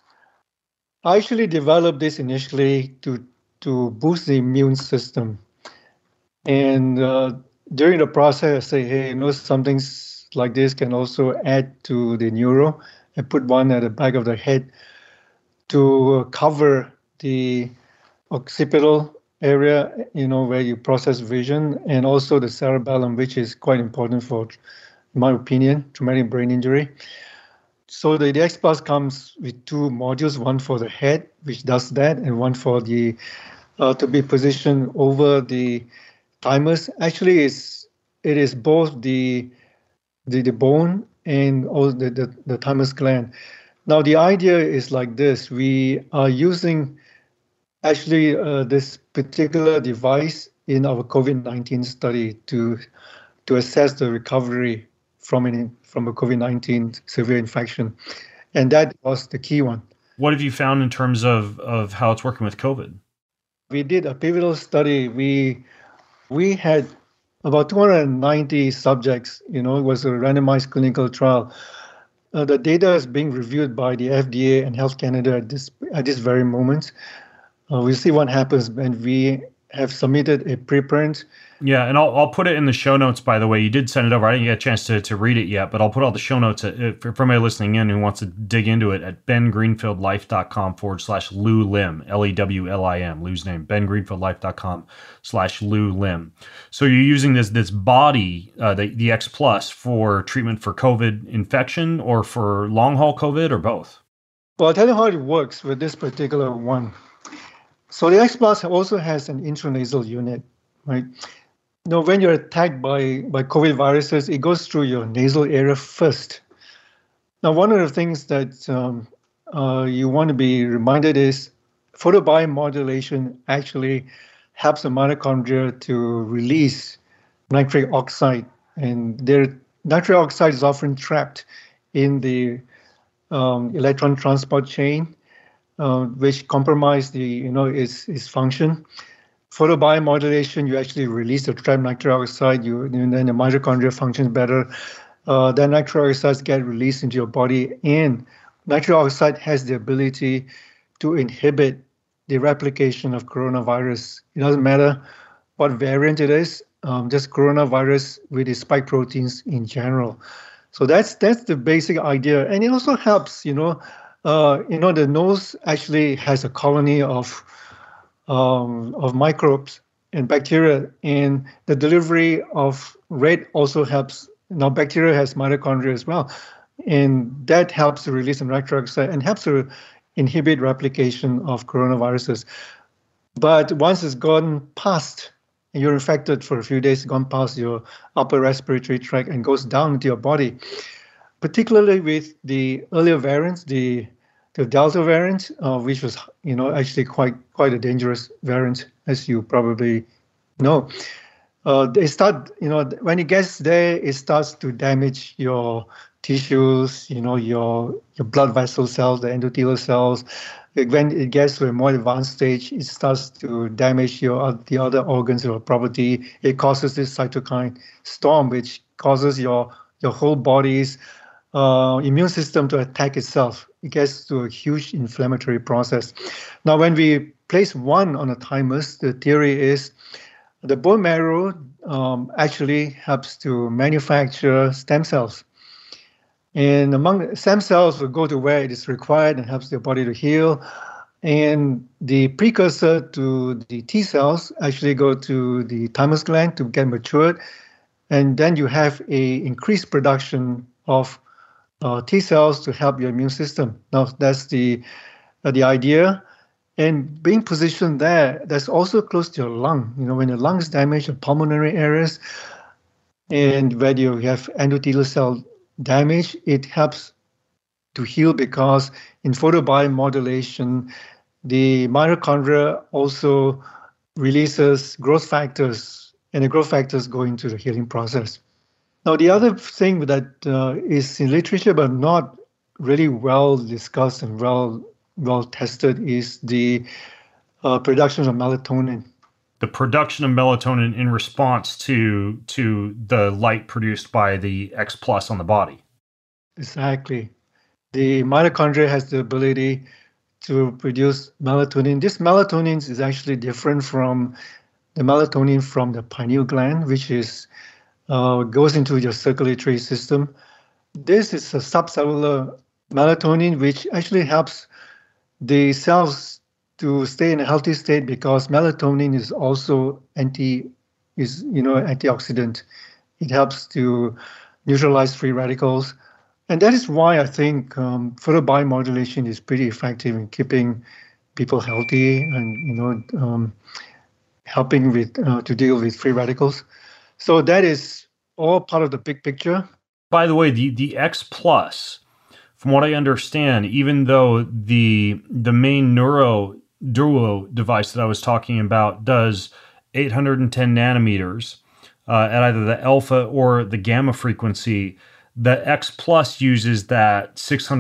I actually developed this initially to boost the immune system. And during the process, I say, hey, something like this can also add to the neuro. I put one at the back of the head to cover the occipital area, where you process vision, and also the cerebellum, which is quite important for, in my opinion, traumatic brain injury. So the X Plus comes with two modules, one for the head, which does that, and one for the to be positioned over the thymus. Actually, it is both the bone and also the thymus gland. Now, the idea is like this. We are using actually this particular device in our COVID-19 study to assess the recovery from a COVID-19 severe infection. And that was the key one. What have you found in terms of how it's working with COVID? We did a pivotal study. We had about 290 subjects. It was a randomized clinical trial. The data is being reviewed by the FDA and Health Canada at this very moment. We'll see what happens, and we have submitted a preprint. Yeah, and I'll put it in the show notes, by the way. You did send it over. I didn't get a chance to read it yet, but I'll put all the show notes for anybody listening in who wants to dig into it at bengreenfieldlife.com/Lou Lim, LEWLIM, Lou's name, bengreenfieldlife.com/Lou Lim. So you're using this body, the X Plus, for treatment for COVID infection or for long haul COVID, or both? Well, I'll tell you how it works with this particular one. So the X Plus also has an intranasal unit, right? When you're attacked by COVID viruses, it goes through your nasal area first. Now, one of the things that you want to be reminded is photobiomodulation actually helps the mitochondria to release nitric oxide. And nitric oxide is often trapped in the electron transport chain, which compromise its function. Photobiomodulation, you actually release the trapped nitric oxide, and then the mitochondria functions better. Then nitric oxides get released into your body, and nitric oxide has the ability to inhibit the replication of coronavirus. It doesn't matter what variant it is, just coronavirus with the spike proteins in general. So that's the basic idea, and it also helps. The nose actually has a colony of microbes and bacteria, and the delivery of red also helps. Now, bacteria has mitochondria as well, and that helps to release the nitric oxide and helps to inhibit replication of coronaviruses. But once it's gone past and you're infected for a few days, gone past your upper respiratory tract and goes down into your body. Particularly with the earlier variants, the Delta variant, which was actually quite a dangerous variant, as you probably know. They start, when it gets there, it starts to damage your tissues, your blood vessel cells, the endothelial cells. When it gets to a more advanced stage, it starts to damage the other organs of property. It causes this cytokine storm, which causes your whole body's immune system to attack itself. It gets to a huge inflammatory process. Now, when we place one on a thymus, the theory is the bone marrow actually helps to manufacture stem cells. And among stem cells will go to where it is required and helps the body to heal. And the precursor to the T cells actually go to the thymus gland to get matured. And then you have a increased production of T cells to help your immune system. Now, that's the idea. And being positioned there, that's also close to your lung. When the lung is damaged, the pulmonary areas, and where you have endothelial cell damage, it helps to heal because in photobiomodulation, the mitochondria also releases growth factors, and the growth factors go into the healing process. Now, the other thing that is in literature but not really well discussed and well tested is the production of melatonin. The production of melatonin in response to the light produced by the X plus on the body. Exactly. The mitochondria has the ability to produce melatonin. This melatonin is actually different from the melatonin from the pineal gland, which is goes into your circulatory system. This is a subcellular melatonin, which actually helps the cells to stay in a healthy state because melatonin is also antioxidant. It helps to neutralize free radicals. And that is why I think photobiomodulation is pretty effective in keeping people healthy and, helping with to deal with free radicals. So that is all part of the big picture. By the way, the X plus, from what I understand, even though the main Neuro Duo device that I was talking about does 810 nanometers at either the alpha or the gamma frequency, the X plus uses that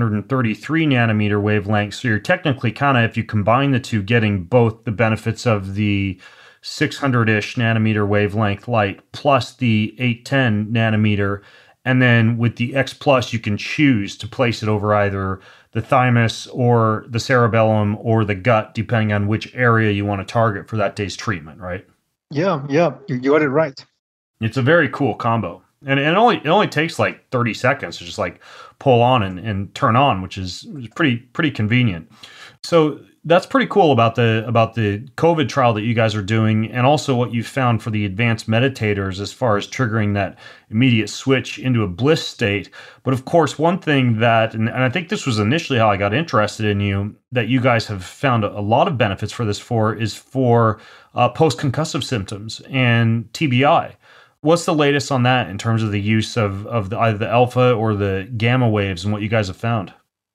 633 nanometer wavelength. So you're technically kind of, if you combine the two, getting both the benefits of the 600-ish nanometer wavelength light plus the 810 nanometer. And then with the X plus, you can choose to place it over either the thymus or the cerebellum or the gut, depending on which area you want to target for that day's treatment, right? Yeah, you got it right. It's a very cool combo. And it only takes like 30 seconds to just like pull on and turn on, which is pretty convenient. So that's pretty cool about the COVID trial that you guys are doing, and also what you found for the advanced meditators as far as triggering that immediate switch into a bliss state. But of course, one thing that, and I think this was initially how I got interested in you, that you guys have found a lot of benefits for this is for post-concussive symptoms and TBI. What's the latest on that in terms of the use of either the alpha or the gamma waves and what you guys have found?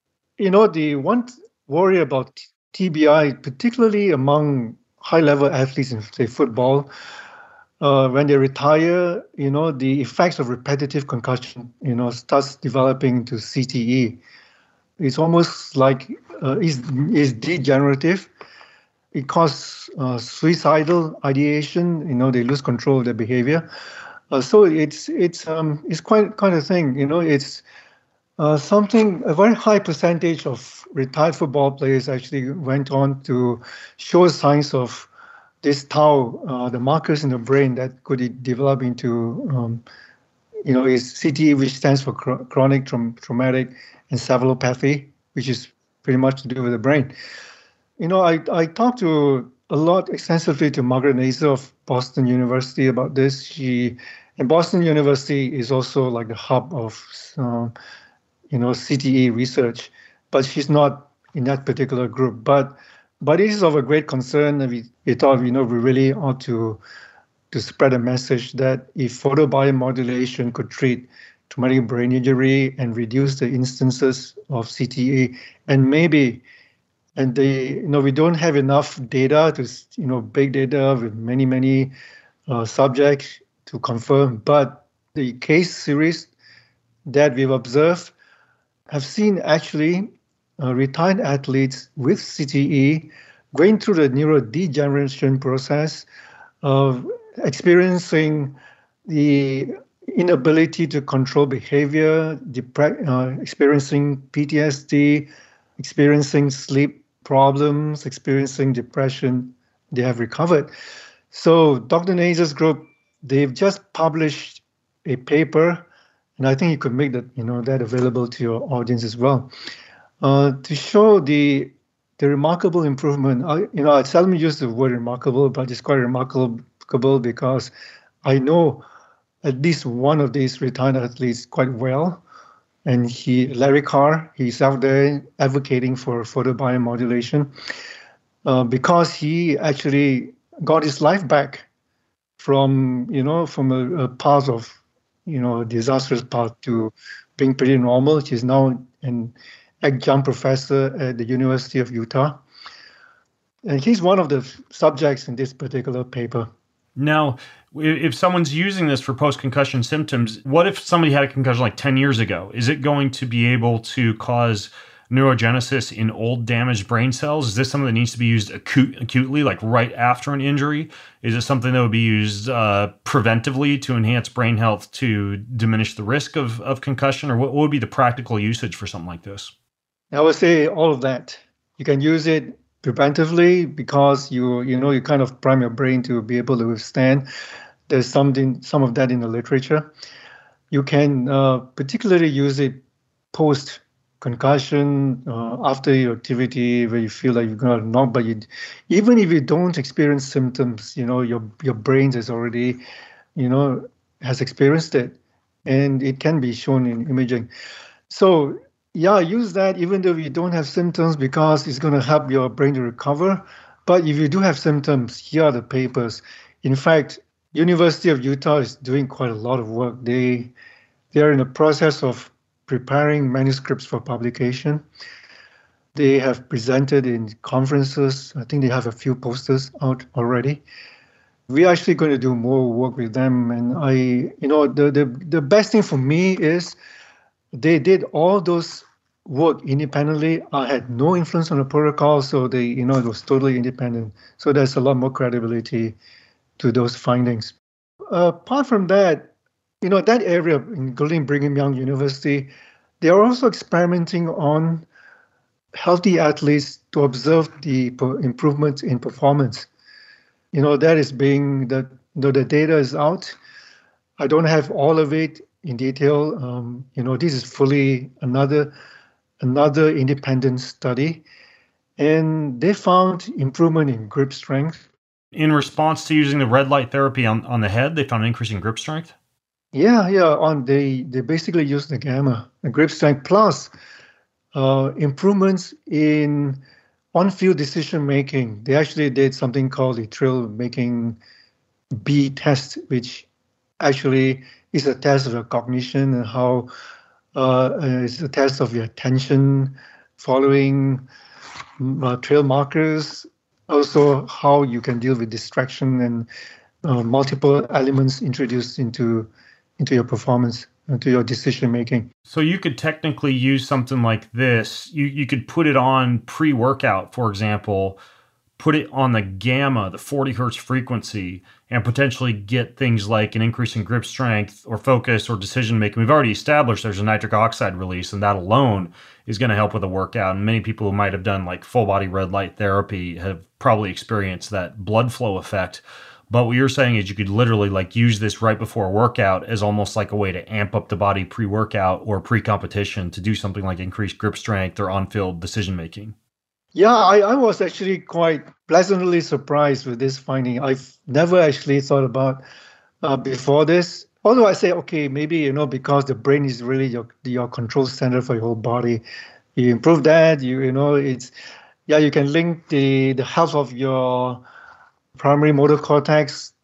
The one worry about TBI, particularly among high-level athletes in, say, football, when they retire, the effects of repetitive concussion, starts developing to CTE. It's almost like it's degenerative. It causes suicidal ideation. They lose control of their behavior. So it's quite kind of thing. It's something. A very high percentage of retired football players actually went on to show signs of this tau, the markers in the brain that could develop into, is CTE, which stands for chronic traumatic encephalopathy, which is pretty much to do with the brain. I talked to extensively to Margaret Nazer of Boston University about this. And Boston University is also like the hub of, CTE research, but she's not in that particular group. But it is of a great concern, and we thought, we really ought to to spread a message that if photobiomodulation could treat traumatic brain injury and reduce the instances of CTE, and maybe, and we don't have enough data to, big data with many subjects to confirm, but the case series that we've observed have seen actually retired athletes with CTE going through the neurodegeneration process of experiencing the inability to control behavior, experiencing PTSD, experiencing sleep problems, experiencing depression. They have recovered. So Dr. Nazar's group, they've just published a paper, and I think you could make that available to your audience as well, to show the remarkable improvement. I seldom use the word remarkable, but it's quite remarkable because I know at least one of these retired athletes quite well. And Larry Carr, he's out there advocating for photobiomodulation because he actually got his life back from a path of, a disastrous path to being pretty normal. He's now an adjunct professor at the University of Utah. And he's one of the subjects in this particular paper. Now, if someone's using this for post-concussion symptoms, what if somebody had a concussion like 10 years ago? Is it going to be able to cause neurogenesis in old damaged brain cells? Is this something that needs to be used acutely, like right after an injury? Is it something that would be used preventively to enhance brain health to diminish the risk of concussion? Or what would be the practical usage for something like this? I would say all of that. You can use it preventively because you kind of prime your brain to be able to withstand. There's some of that in the literature. You can particularly use it post concussion, after your activity where you feel like you're going to knock, but even if you don't experience symptoms, your brain has already, has experienced it, and it can be shown in imaging. So yeah, use that even though you don't have symptoms because it's going to help your brain to recover. But if you do have symptoms, here are the papers. In fact, University of Utah is doing quite a lot of work. They are in the process of preparing manuscripts for publication. They have presented in conferences. I think they have a few posters out already. We're actually going to do more work with them. And the best thing for me is they did all those work independently. I had no influence on the protocol, so it was totally independent. So there's a lot more credibility to those findings. Apart from that, that area, including Brigham Young University, they are also experimenting on healthy athletes to observe the improvements in performance. That is the data is out. I don't have all of it in detail. This is fully another independent study, and they found improvement in grip strength. In response to using the red light therapy on the head, they found an increase in grip strength? Yeah. They basically used the gamma, the grip strength, plus improvements in on-field decision making. They actually did something called the Thrill Making B test, which actually is a test of your cognition and how it's a test of your attention following trail markers. Also, how you can deal with distraction and multiple elements introduced into your performance, into your decision making. So you could technically use something like this. You could put it on pre-workout, for example, put it on the gamma, the 40 hertz frequency, and potentially get things like an increase in grip strength or focus or decision making. We've already established there's a nitric oxide release, and that alone is going to help with a workout. And many people who might have done like full body red light therapy have probably experienced that blood flow effect. But what you're saying is you could literally like use this right before a workout as almost like a way to amp up the body pre-workout or pre-competition to do something like increased grip strength or on-field decision making. Yeah, I was actually quite pleasantly surprised with this finding. I've never actually thought about before this. Although I say, okay, maybe, because the brain is really your control center for your whole body. You improve that, you can link the health of your primary motor cortex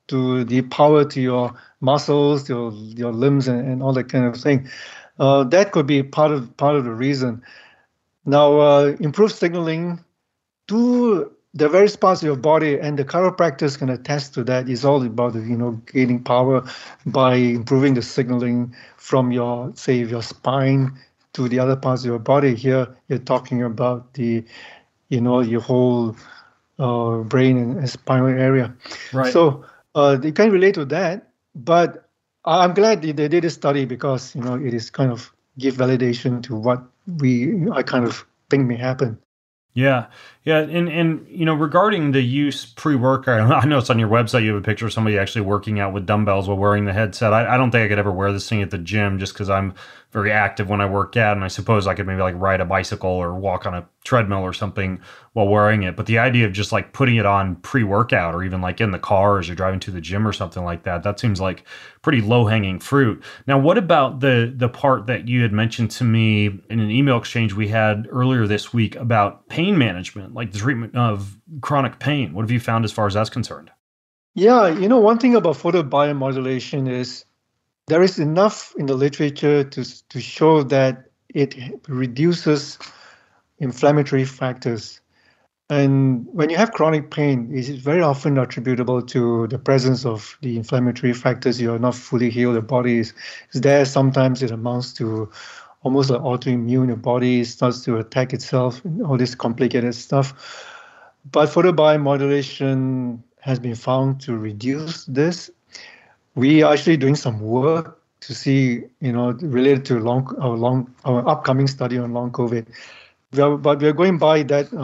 to the power to your muscles, your limbs, and all that kind of thing. That could be part of the reason. Now, improved signaling to the various parts of your body, and the chiropractors can attest to that. It's all about gaining power by improving the signaling from your spine to the other parts of your body. Here you're talking about your whole brain and spinal area. Right. So you can relate to that, but I'm glad they did a study because it is kind of give validation to what I kind of think may happen. Yeah. And regarding the use pre-workout, I know it's on your website. You have a picture of somebody actually working out with dumbbells while wearing the headset. I don't think I could ever wear this thing at the gym just because I'm very active when I work out, and I suppose I could maybe like ride a bicycle or walk on a treadmill or something while wearing it. But the idea of just like putting it on pre-workout or even like in the car as you're driving to the gym or something like that seems like pretty low-hanging fruit. Now, what about the part that you had mentioned to me in an email exchange we had earlier this week about pain management, like the treatment of chronic pain? What have you found as far as that's concerned? Yeah, one thing about photobiomodulation is there is enough in the literature to show that it reduces inflammatory factors. And when you have chronic pain, it is very often attributable to the presence of the inflammatory factors. You are not fully healed. The body is there. Sometimes it amounts to almost like autoimmune. The body starts to attack itself, all this complicated stuff. But photobiomodulation has been found to reduce this. We are actually doing some work to see, related to our upcoming study on long COVID. But we're going by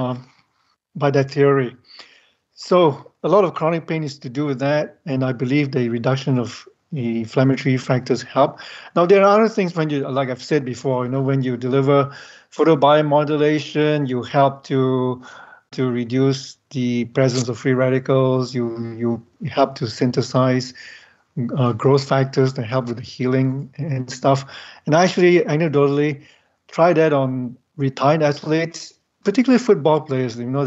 that theory. So a lot of chronic pain is to do with that, and I believe the reduction of the inflammatory factors help. Now there are other things when you, like I've said before, when you deliver photobiomodulation, you help to reduce the presence of free radicals. You help to synthesize growth factors that help with the healing and stuff. And actually, anecdotally, try that on retired athletes, particularly football players. When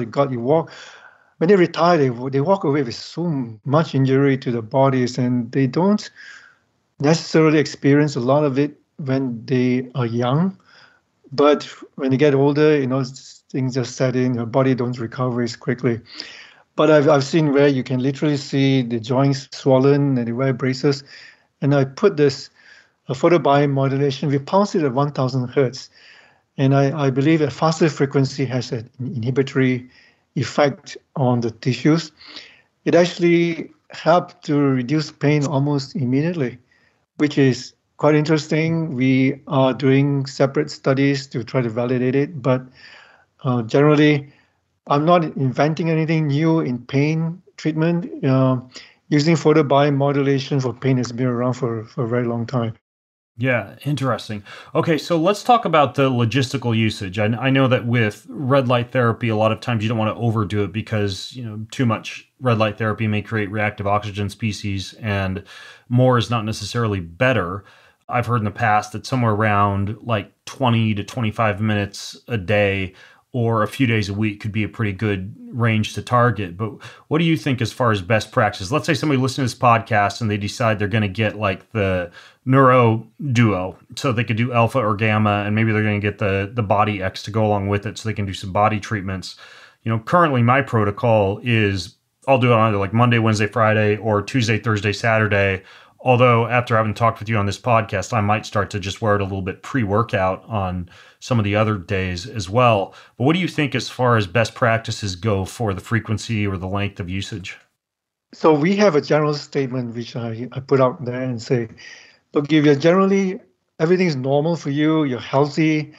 they retire, they walk away with so much injury to their bodies, and they don't necessarily experience a lot of it when they are young. But when they get older, things just set in. Your body don't recover as quickly. But I've seen where you can literally see the joints swollen and they wear braces. And I put this photobiomodulation. We pulse it at 1,000 hertz. And I believe a faster frequency has an inhibitory effect on the tissues. It actually helped to reduce pain almost immediately, which is quite interesting. We are doing separate studies to try to validate it. But generally, I'm not inventing anything new in pain treatment. Using photobiomodulation for pain has been around for a very long time. Yeah, interesting. Okay, so let's talk about the logistical usage. I know that with red light therapy, a lot of times you don't want to overdo it because too much red light therapy may create reactive oxygen species, and more is not necessarily better. I've heard in the past that somewhere around like 20 to 25 minutes a day or a few days a week could be a pretty good range to target. But what do you think as far as best practice? Let's say somebody listens to this podcast and they decide they're going to get like the Neuro Duo, so they could do alpha or gamma, and maybe they're going to get the Body X to go along with it so they can do some body treatments. Currently my protocol is I'll do it on either like Monday, Wednesday, Friday, or Tuesday, Thursday, Saturday. Although after having talked with you on this podcast, I might start to just wear it a little bit pre-workout on some of the other days as well. But what do you think as far as best practices go for the frequency or the length of usage? So we have a general statement which I put out there and say, look, if you're generally, everything's normal for you, you're healthy,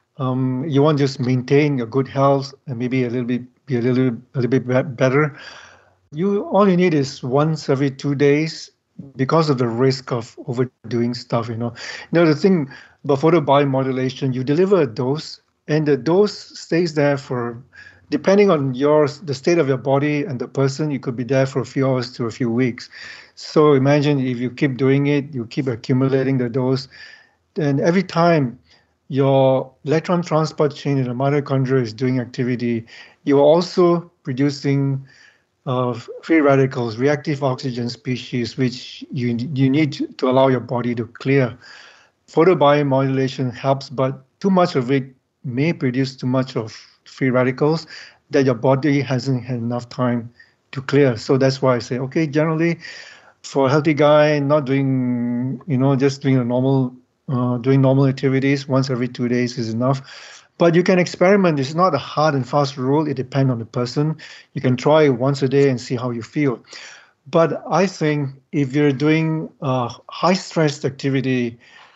you want to just maintain your good health and maybe be a little bit better, all you need is once every 2 days, because of the risk of overdoing stuff. The thing about photobiomodulation, you deliver a dose, and the dose stays there for, depending on the state of your body and the person, you could be there for a few hours to a few weeks. So imagine if you keep doing it, you keep accumulating the dose, and every time your electron transport chain in the mitochondria is doing activity, you're also producing of free radicals, reactive oxygen species, which you need to allow your body to clear. Photobiomodulation helps, but too much of it may produce too much of free radicals that your body hasn't had enough time to clear. So that's why I say, okay, generally for a healthy guy, not doing, just doing doing normal activities once every 2 days is enough. But you can experiment. It's not a hard and fast rule. It depends on the person. You can try once a day and see how you feel. But I think if you're doing high stress activity,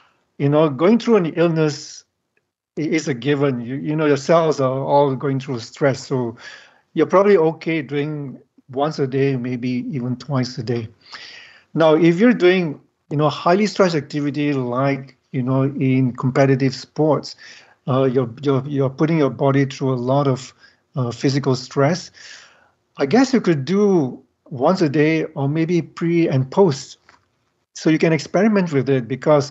going through an illness is a given. Your cells are all going through stress. So you're probably okay doing once a day, maybe even twice a day. Now, if you're doing, highly stress activity like, in competitive sports, you're putting your body through a lot of physical stress. I guess you could do once a day or maybe pre and post. So you can experiment with it because,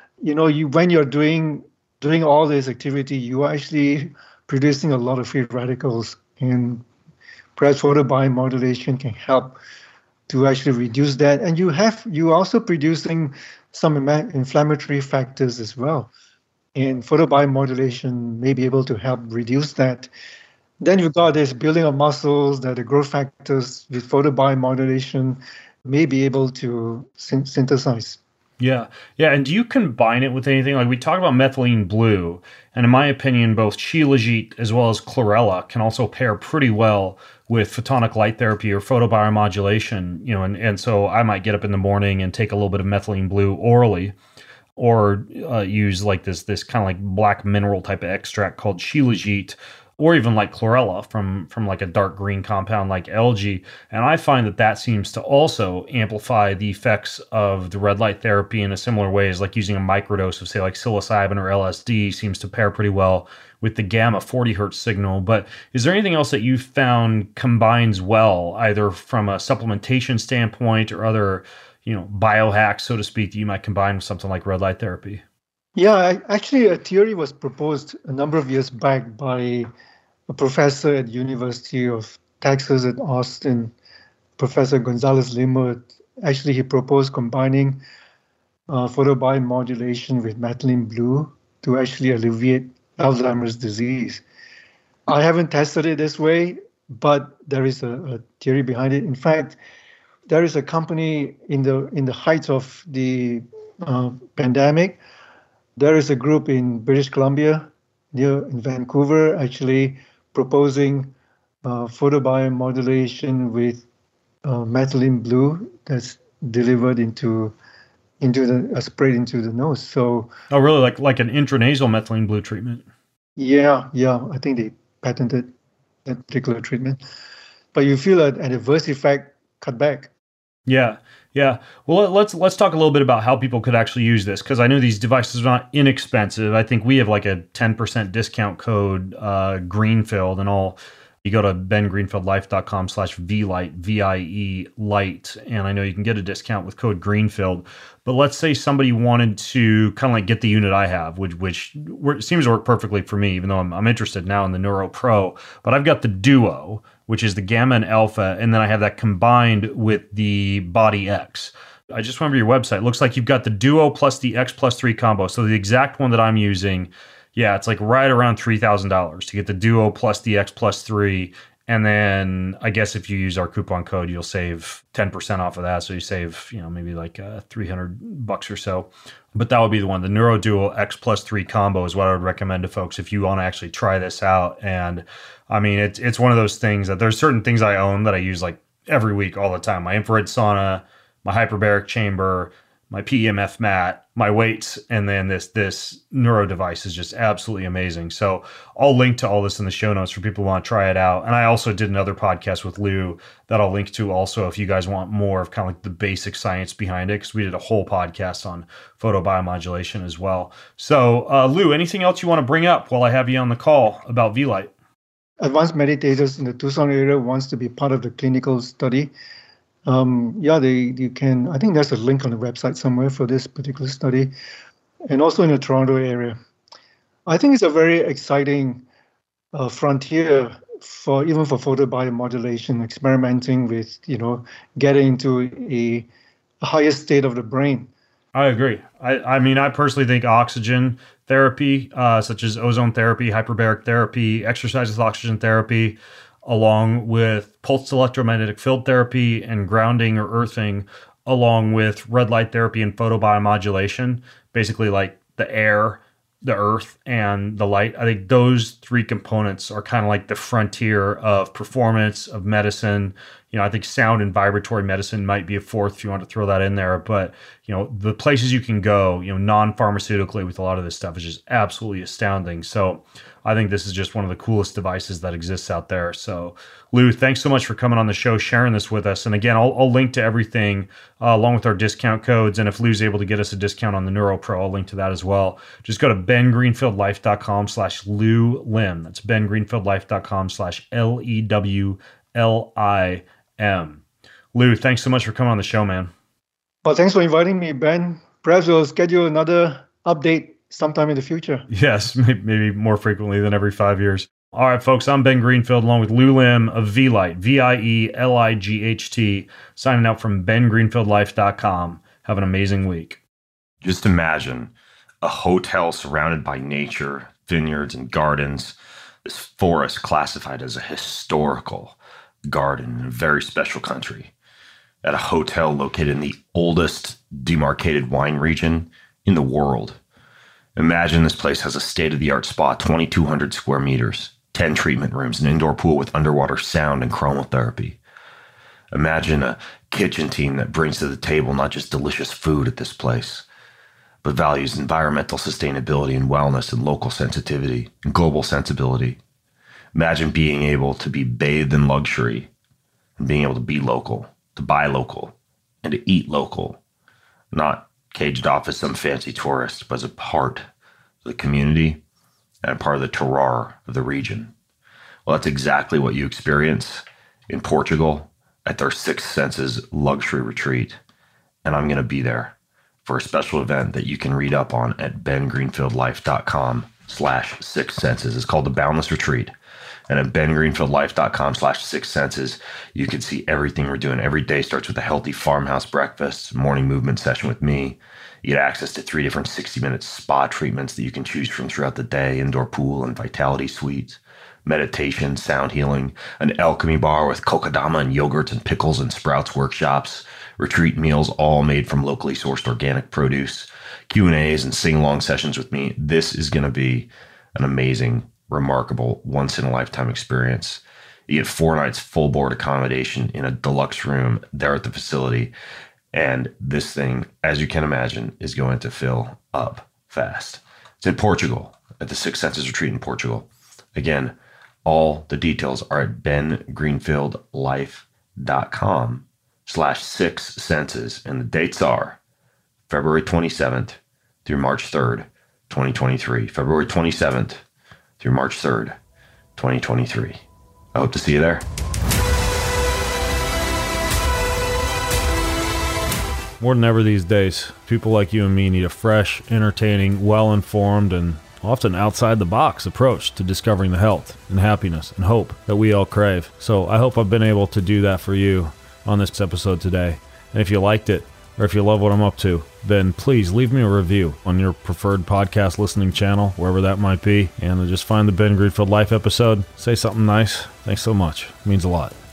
when you're doing all this activity, you are actually producing a lot of free radicals, and perhaps photobiomodulation can help to actually reduce that. And you also producing some inflammatory factors as well. And photobiomodulation may be able to help reduce that. Then you've got this building of muscles that the growth factors with photobiomodulation may be able to synthesize. Yeah. Yeah. And do you combine it with anything? Like we talk about methylene blue, and in my opinion, both Shilajit as well as chlorella can also pair pretty well with photonic light therapy or photobiomodulation, and so I might get up in the morning and take a little bit of methylene blue orally, or use like this kind of like black mineral type of extract called Shilajit, or even like chlorella from like a dark green compound like algae. And I find that seems to also amplify the effects of the red light therapy in a similar way as like using a microdose of say like psilocybin or LSD seems to pair pretty well with the gamma 40 hertz signal. But is there anything else that you found combines well, either from a supplementation standpoint or other, biohacks, so to speak, that you might combine with something like red light therapy? Yeah, actually a theory was proposed a number of years back by a professor at University of Texas at Austin, Professor Gonzalez Limo. Actually, he proposed combining photobiomodulation with methylene blue to actually alleviate Alzheimer's disease. I haven't tested it this way, but there is a theory behind it. In fact, there is a company in the height of the pandemic. There is a group in British Columbia, in Vancouver, actually proposing photobiomodulation with methylene blue that's delivered sprayed into the nose. So, oh, really? Like an intranasal methylene blue treatment? Yeah. I think they patented that particular treatment. But you feel an adverse effect cut back. Yeah. Well, let's talk a little bit about how people could actually use this, because I know these devices are not inexpensive. I think we have like a 10% discount code, Greenfield, and all. You go to bengreenfieldlife.com/VLight, VIE light, and I know you can get a discount with code Greenfield. But let's say somebody wanted to kind of like get the unit I have, which seems to work perfectly for me, even though I'm interested now in the Neuro Pro. But I've got the Duo, which is the Gamma and Alpha, and then I have that combined with the Body X. I just went over your website. It looks like you've got the Duo plus the X plus 3 combo. So the exact one that I'm using, yeah, it's like right around $3,000 to get the Duo plus the X plus 3. And then I guess if you use our coupon code, you'll save 10% off of that. So you save, maybe like $300 or so. But that would be the one. The Neuro Duo X plus 3 combo is what I would recommend to folks if you want to actually try this out. And I mean, it's one of those things that there's certain things I own that I use like every week all the time. My infrared sauna, my hyperbaric chamber, my PEMF mat, my weights, and then this Neuro device is just absolutely amazing. So I'll link to all this in the show notes for people who want to try it out. And I also did another podcast with Lou that I'll link to also if you guys want more of kind of like the basic science behind it, because we did a whole podcast on photobiomodulation as well. So Lou, anything else you want to bring up while I have you on the call about V-Light? Advanced meditators in the Tucson area wants to be part of the clinical study. You can, I think there's a link on the website somewhere for this particular study, and also in the Toronto area. I think it's a very exciting frontier for photobiomodulation, experimenting with, getting into a higher state of the brain. I agree. I mean, I personally think oxygen therapy, such as ozone therapy, hyperbaric therapy, exercise with oxygen therapy, along with pulsed electromagnetic field therapy and grounding or earthing, along with red light therapy and photobiomodulation, basically like the air, the earth, and the light. I think those three components are kind of like the frontier of performance, of medicine. I think sound and vibratory medicine might be a fourth if you want to throw that in there. But, the places you can go, non-pharmaceutically with a lot of this stuff is just absolutely astounding. So I think this is just one of the coolest devices that exists out there. So Lou, thanks so much for coming on the show, sharing this with us. And again, I'll link to everything along with our discount codes. And if Lou's able to get us a discount on the NeuroPro, I'll link to that as well. Just go to bengreenfieldlife.com/Lou Lim. That's bengreenfieldlife.com/LEWLIM. Lou, thanks so much for coming on the show, man. Well, thanks for inviting me, Ben. Perhaps we'll schedule another update sometime in the future. Yes, maybe more frequently than every 5 years. All right, folks, I'm Ben Greenfield along with Lou Lim of Vielight, VIELIGHT, signing out from bengreenfieldlife.com. Have an amazing week. Just imagine a hotel surrounded by nature, vineyards and gardens, this forest classified as a historical garden in a very special country, at a hotel located in the oldest demarcated wine region in the world. Imagine this place has a state-of-the-art spa, 2,200 square meters, 10 treatment rooms, an indoor pool with underwater sound and chromotherapy. Imagine a kitchen team that brings to the table not just delicious food at this place, but values environmental sustainability and wellness and local sensitivity and global sensibility. Imagine being able to be bathed in luxury and being able to be local, to buy local, and to eat local, not caged off as some fancy tourist, but as a part of the community and part of the terroir of the region. Well, that's exactly what you experience in Portugal at their Six Senses luxury retreat. And I'm going to be there for a special event that you can read up on at bengreenfieldlife.com/Six Senses. It's called the Boundless Retreat. And at bengreenfieldlife.com/Six Senses, you can see everything we're doing. Every day starts with a healthy farmhouse breakfast, morning movement session with me. You get access to 3 different 60-minute spa treatments that you can choose from throughout the day, indoor pool and vitality suites, meditation, sound healing, an alchemy bar with kokedama and yogurts and pickles and sprouts workshops, retreat meals all made from locally sourced organic produce, Q&As and sing-along sessions with me. This is going to be an amazing, remarkable, once-in-a-lifetime experience. You get 4 nights full board accommodation in a deluxe room there at the facility. And this thing, as you can imagine, is going to fill up fast. It's in Portugal, at the Six Senses Retreat in Portugal. Again, all the details are at bengreenfieldlife.com/Six Senses. And the dates are February 27th through March 3rd, 2023. February 27th through March 3rd, 2023. I hope to see you there. More than ever these days, people like you and me need a fresh, entertaining, well-informed, and often outside-the-box approach to discovering the health and happiness and hope that we all crave. So I hope I've been able to do that for you on this episode today. And if you liked it, or if you love what I'm up to, then please leave me a review on your preferred podcast listening channel, wherever that might be, and just find the Ben Greenfield Life episode. Say something nice. Thanks so much. It means a lot.